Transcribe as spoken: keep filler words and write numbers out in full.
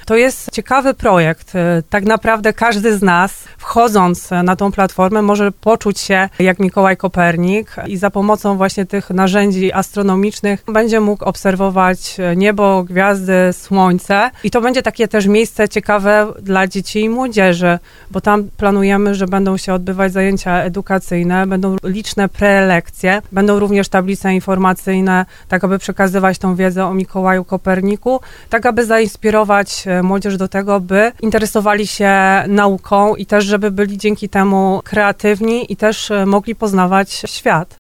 To jest ciekawy projekt. Tak naprawdę każdy z nas, wchodząc na tą platformę, może poczuć się jak Mikołaj Kopernik i za pomocą właśnie tych narzędzi astronomicznych będzie mógł obserwować niebo, gwiazdy, słońce. I to będzie takie też miejsce ciekawe dla dzieci i młodzieży, bo tam planujemy, że będą się odbywać zajęcia edukacyjne, będą liczne prelekcje, będą również tablice informacyjne, tak aby przekazywać tą wiedzę o Mikołaju Koperniku, tak aby zainspirować młodzież do tego, by interesowali się nauką i też, żeby byli dzięki temu kreatywni i też mogli poznawać świat.